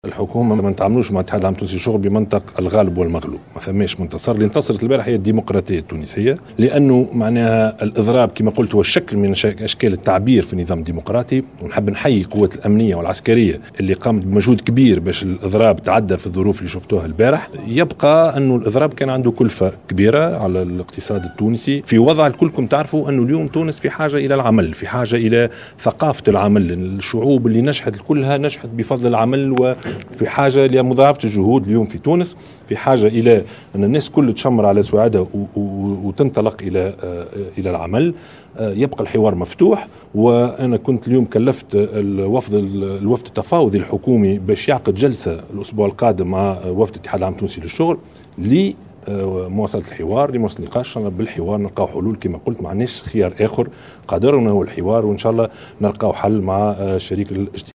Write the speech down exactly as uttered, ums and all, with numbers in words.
الحكومه ما نتعاملوش مع الاتحاد العام التونسي للشغل بمنطق الغالب والمغلوب، ما ثماش منتصر. اللي انتصرت البارح هي الديمقراطيه التونسيه، لانه معناها الاضراب كما قلت هو شكل من اشكال التعبير في النظام الديمقراطي، ونحب نحيي القوات الامنيه والعسكريه اللي قامت بمجهود كبير باش الاضراب تعدى في الظروف اللي شفتوها البارح. يبقى انه الاضراب كان عنده كلفه كبيره على الاقتصاد التونسي، في وضع كلكم تعرفوا انه اليوم تونس في حاجه الى العمل، في حاجه الى ثقافه العمل. الشعوب اللي نجحت كلها نجحت بفضل العمل، و في حاجة لمضاعفة الجهود اليوم في تونس، في حاجة إلى أن الناس كل تشمر على سعادة وتنطلق إلى إلى العمل. يبقى الحوار مفتوح، وأنا كنت اليوم كلفت الوفد الوفد التفاوضي الحكومي باش يعقد جلسة الأسبوع القادم مع وفد الاتحاد العام التونسي للشغل لمواصلة الحوار، لمواصلة النقاش بالحوار، نلقاو حلول. كما قلت ما عندناش خيار آخر، قادرنا هو الحوار، وإن شاء الله نلقاو حل مع شريك الاجتماع.